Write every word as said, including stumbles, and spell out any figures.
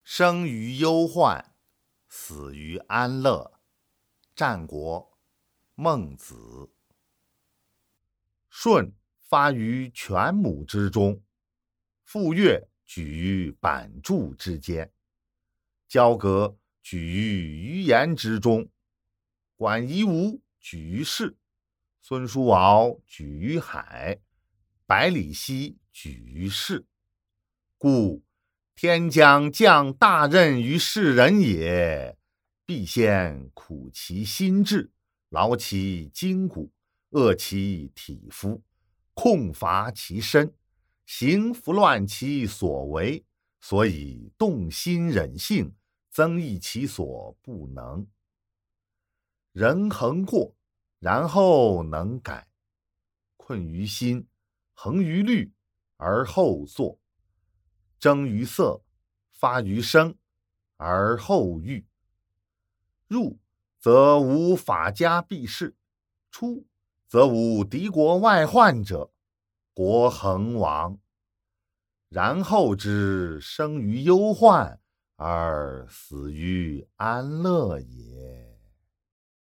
生于忧患，死于安乐。战国，孟子。舜发于犬母之中，傅说举于版筑之间，交鬲举于鱼盐之中，管夷吾举于市，孙叔敖举于海，百里奚举于市。故天将降大任于世人也，必先苦其心志，劳其筋骨，饿其体肤，空乏其身，行拂乱其所为，所以动心忍性，增益其所不能。人恒过，然后能改。困于心，恒于虑，而后作。征于色，发于声，而后喻。入则无法家必士，出则无敌国外患者，国恒亡。然后之生于忧患，而死于安乐也。